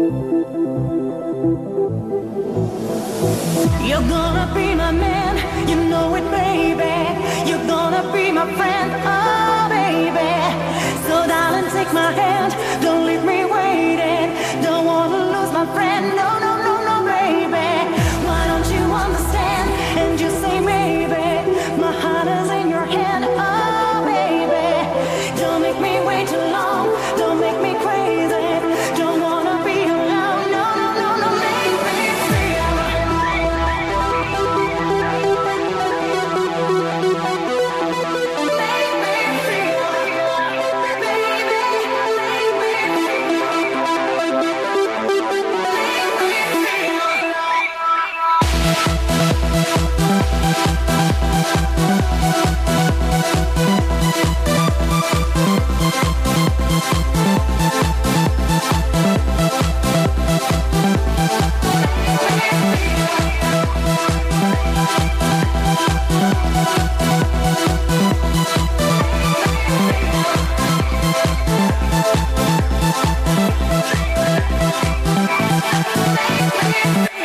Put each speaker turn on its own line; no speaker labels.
You're gonna be my man, you know it, baby. You're gonna be my friend, oh, baby. So, darling, take my hand, don't leave me waiting. Don't wanna lose my friend, no, no, no, no, baby. Why don't you understand and just say maybe? My heart is in your hand, oh, baby. Don't make me wait too long, don't make me crazy. Don't wanna be alone, no, no, no, no, make me feel. Make me